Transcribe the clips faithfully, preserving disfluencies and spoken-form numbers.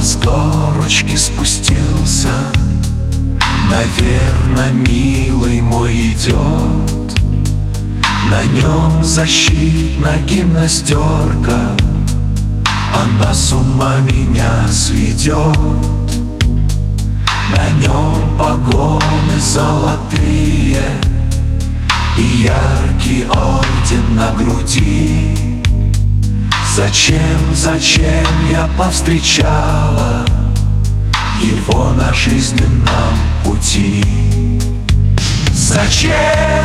с горочки спустился. Наверно, милый мой идет. На нем защитная гимнастерка, она с ума меня сведет. На нем погоны золотые и яркий орден на груди. Зачем, зачем я повстречала его на жизненном пути? Зачем,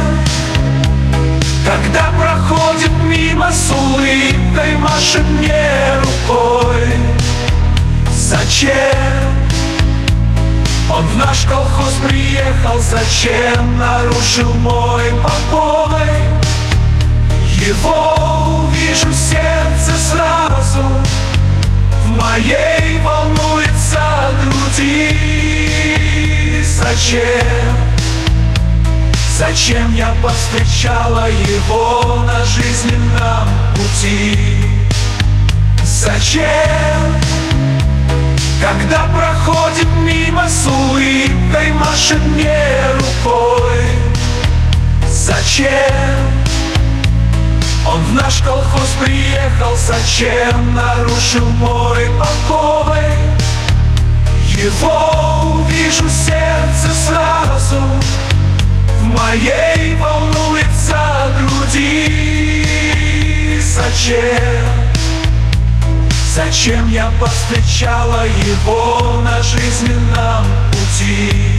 когда проходит мимо с улыбкой, машет мне рукой? Зачем он в наш колхоз приехал? Зачем нарушил мой покой? Его увижу, сердце сразу в моей волнуется груди. Зачем, зачем я повстречала его на жизненном пути? Зачем, когда проходит мимо с улыбкой, машет мне рукой? Зачем он в наш колхоз приехал? Зачем нарушил мой покой? Его увижу, сердце сразу в моей волнуется груди. Зачем, зачем я повстречала его на жизненном пути?